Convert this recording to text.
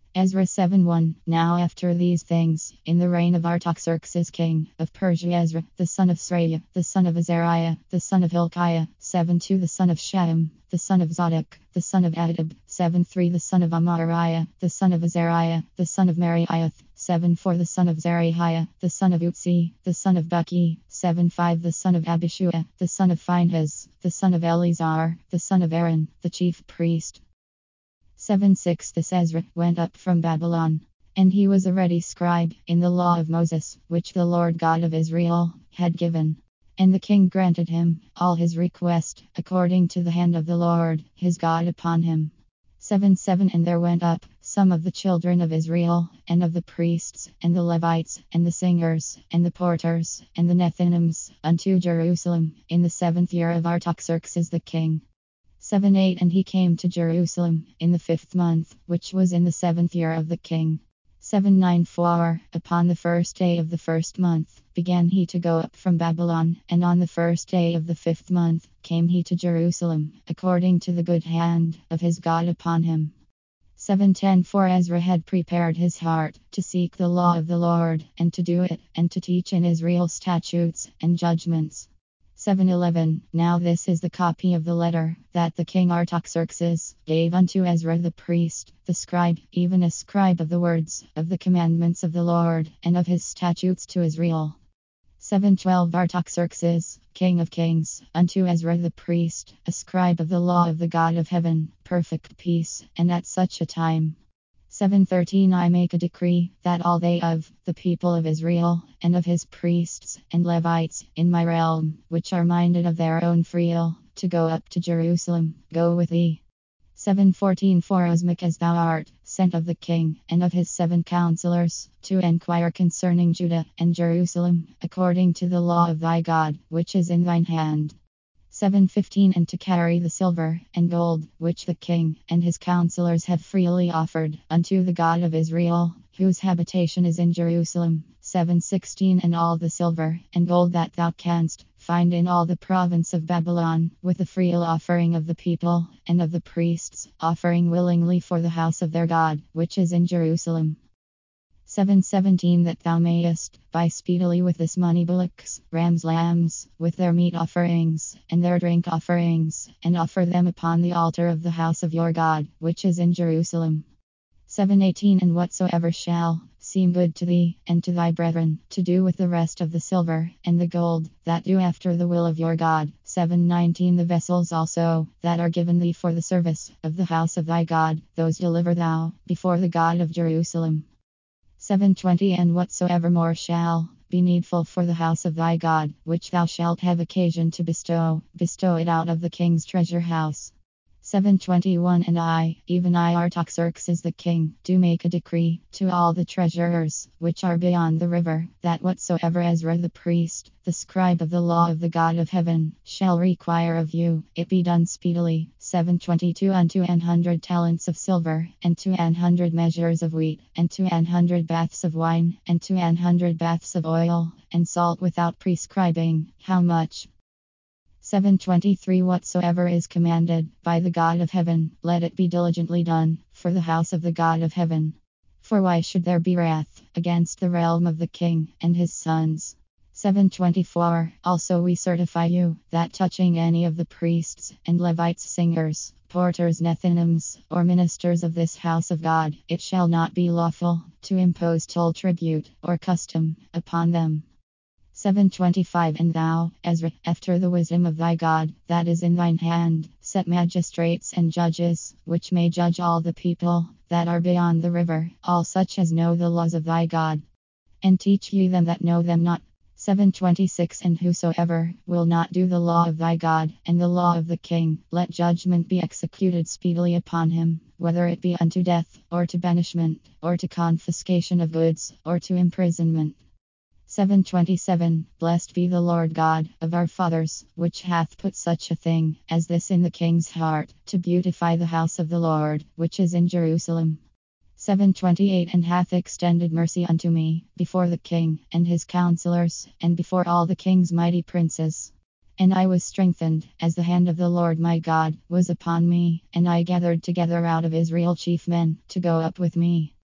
Ezra 7:1. Now after these things, in the reign of Artaxerxes king of Persia, Ezra, the son of Sraiah, the son of Azariah, the son of Hilkiah, 7:2, the son of Shallum, the son of Zadok, the son of Ahitub, 7:3, the son of Amariah, the son of Azariah, the son of Merioth, 7:4, the son of Zerahiah, the son of Utzi, the son of Buki, 7:5, the son of Abishua, the son of Phinehas, the son of Eleazar, the son of Aaron, the chief priest. 7:6, this Ezra went up from Babylon, and he was a ready scribe in the law of Moses, which the Lord God of Israel had given. And the king granted him all his request, according to the hand of the Lord his God upon him. 7:7, and there went up some of the children of Israel, and of the priests, and the Levites, and the singers, and the porters, and the Nethinims, unto Jerusalem, in the 7th year of Artaxerxes the king. 7:8, and he came to Jerusalem in the 5th month, which was in the 7th year of the king. 7:9, for upon the first day of the 1st month began he to go up from Babylon, and on the first day of the 5th month came he to Jerusalem, according to the good hand of his God upon him. 7:10, for Ezra had prepared his heart to seek the law of the Lord, and to do it, and to teach in Israel statutes and judgments. 7:11, now this is the copy of the letter that the king Artaxerxes gave unto Ezra the priest, the scribe, even a scribe of the words of the commandments of the Lord, and of his statutes to Israel. 7:12, Artaxerxes, king of kings, unto Ezra the priest, a scribe of the law of the God of heaven, perfect peace, and at such a time. 7:13, I make a decree that all they of the people of Israel, and of his priests and Levites in my realm, which are minded of their own free will, to go up to Jerusalem, go with thee. 7:14, forasmuch as thou art sent of the king, and of his 7 counselors, to enquire concerning Judah and Jerusalem, according to the law of thy God, which is in thine hand. 7:15, and to carry the silver and gold, which the king and his counselors have freely offered unto the God of Israel, whose habitation is in Jerusalem. 7:16, and all the silver and gold that thou canst find in all the province of Babylon, with the free will offering of the people and of the priests, offering willingly for the house of their God, which is in Jerusalem. 7:17, that thou mayest buy speedily with this money bullocks, rams, lambs, with their meat offerings, and their drink offerings, and offer them upon the altar of the house of your God, which is in Jerusalem. 7:18, and whatsoever shall seem good to thee and to thy brethren, to do with the rest of the silver and the gold, that do after the will of your God. 7:19, the vessels also that are given thee for the service of the house of thy God, those deliver thou before the God of Jerusalem. 7:20, and whatsoever more shall be needful for the house of thy God, which thou shalt have occasion to bestow it out of the king's treasure house. 7:21, and I, even I Artaxerxes the king, do make a decree to all the treasurers which are beyond the river, that whatsoever Ezra the priest, the scribe of the law of the God of heaven, shall require of you, it be done speedily. 7:22, unto 100 talents of silver, and to 100 measures of wheat, and to 100 baths of wine, and to 100 baths of oil, and salt, without prescribing how much. 7:23, whatsoever is commanded by the God of heaven, let it be diligently done for the house of the God of heaven. For why should there be wrath against the realm of the king and his sons? 7:24, also we certify you, that touching any of the priests and Levites, singers, porters, Nethinims, or ministers of this house of God, it shall not be lawful to impose toll, tribute, or custom upon them. 7:25, and thou, Ezra, after the wisdom of thy God, that is in thine hand, set magistrates and judges, which may judge all the people that are beyond the river, all such as know the laws of thy God. And teach ye them that know them not. 7:26, and whosoever will not do the law of thy God, and the law of the king, let judgment be executed speedily upon him, whether it be unto death, or to banishment, or to confiscation of goods, or to imprisonment. 7:27, blessed be the Lord God of our fathers, which hath put such a thing as this in the king's heart, to beautify the house of the Lord, which is in Jerusalem. 7:28, and hath extended mercy unto me before the king and his counselors, and before all the king's mighty princes. And I was strengthened, as the hand of the Lord my God was upon me, and I gathered together out of Israel chief men to go up with me.